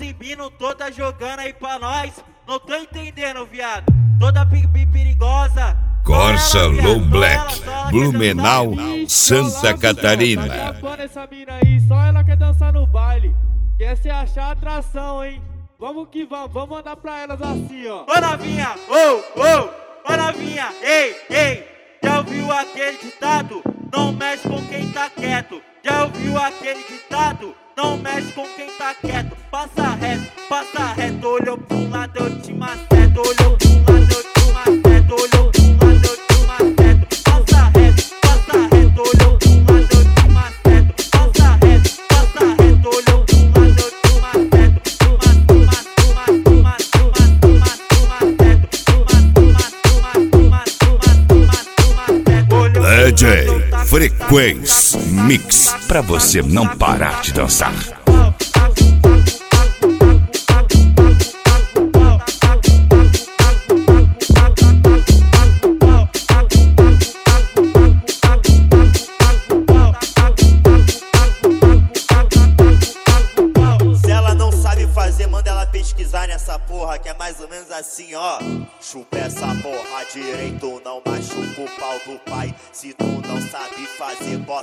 exibindo, toda jogando aí pra nós. Não tô entendendo, viado. Toda perigosa. Corsa Só ela, Low viado. Black, Só ela Blumenau, quer dançar. Santa Catarina. Tá chapando essa mina aí, só ela quer dançar no baile. Quer se achar atração, hein? Vamos que vamos mandar pra elas assim, ó. Ô novinha, ô novinha, ei, já ouviu aquele ditado? Não mexe com quem tá quieto. Já ouviu aquele ditado? Não mexe com quem tá quieto. Passa reto, olhou pra um lado, eu te maceto. Olhou pra um lado, eu te maceto. Olhou pra um lado, eu te maceto. Passa reto, olhou pra um lado, eu te maceto. Passa reto, olhou pra um lado, eu te maceto. DJ Frequência Mix, pra você não parar de dançar. Se ela não sabe fazer, manda ela pesquisar nessa porra, que é mais ou menos assim, ó. Chupa essa porra direito, não machuca o pau do pai. Se tu não sabe fazer, bota